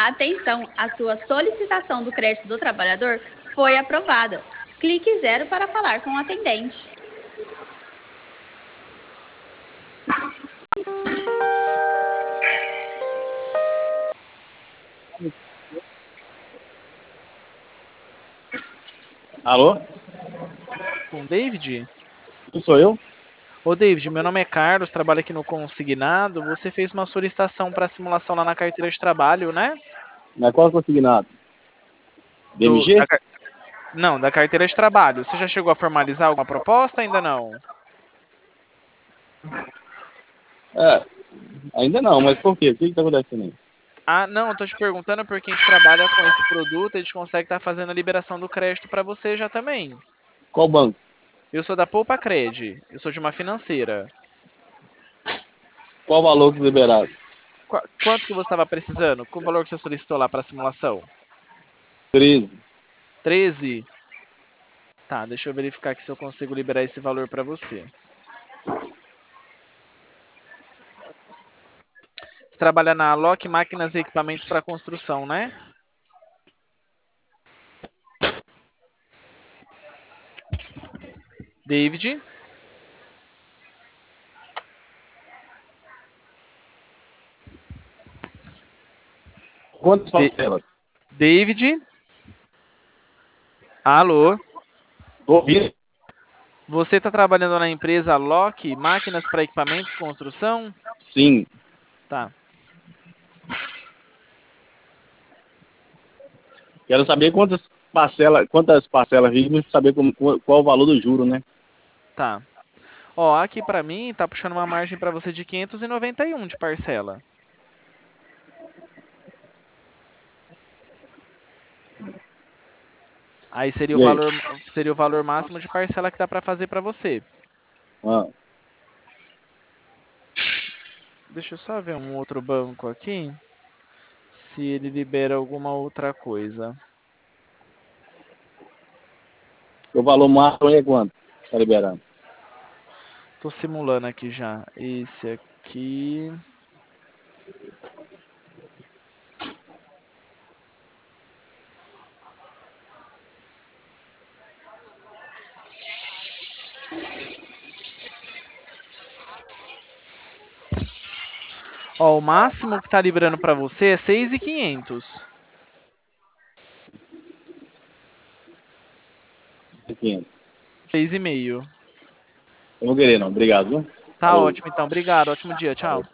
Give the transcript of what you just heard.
Atenção, a sua solicitação do crédito do trabalhador foi aprovada. Clique 0 para falar com o atendente. Alô? Com o David? Não sou eu? Ô, David, meu nome é Carlos, trabalho aqui no Consignado. Você fez uma solicitação para simulação lá na carteira de trabalho, né? Na qual consignado? Do, DMG? da, car- não, da carteira de trabalho. Você já chegou a formalizar alguma proposta? Ainda não. É, ainda não, mas por quê? O que está acontecendo aí? Ah, não, eu tô te perguntando porque a gente trabalha com esse produto e a gente consegue estar fazendo a liberação do crédito para você já também. Qual banco? Eu sou da Poupa Cred, eu sou de uma financeira. Qual o valor que liberado? Quanto que você estava precisando? Qual o valor que você solicitou lá para a simulação? 13. 13? Tá, deixa eu verificar aqui se eu consigo liberar esse valor para você. Você trabalha na Alok Máquinas e Equipamentos para Construção, né? David? Quantas De- parcelas? David? Alô? Tô ouvindo. Você está trabalhando na empresa Alok Máquinas para Equipamentos Construção? Sim. Tá. Quero saber quantas parcelas vivem, saber qual o valor do juro, né? Tá. Ó, aqui pra mim tá puxando uma margem pra você de 591 de parcela. Aí E aí? seria o valor máximo de parcela que dá pra fazer pra você. Ah, Deixa eu só ver um outro banco aqui, se ele libera alguma outra coisa. o valor máximo aí é quanto? Tá liberado. Tô simulando aqui já. Esse aqui. Ó, o máximo que tá liberando pra você é 6.500. 500. 6,5. Eu não vou querer, não. Obrigado, viu? Tá Falou. ótimo, então. Obrigado. Ótimo dia. Tchau.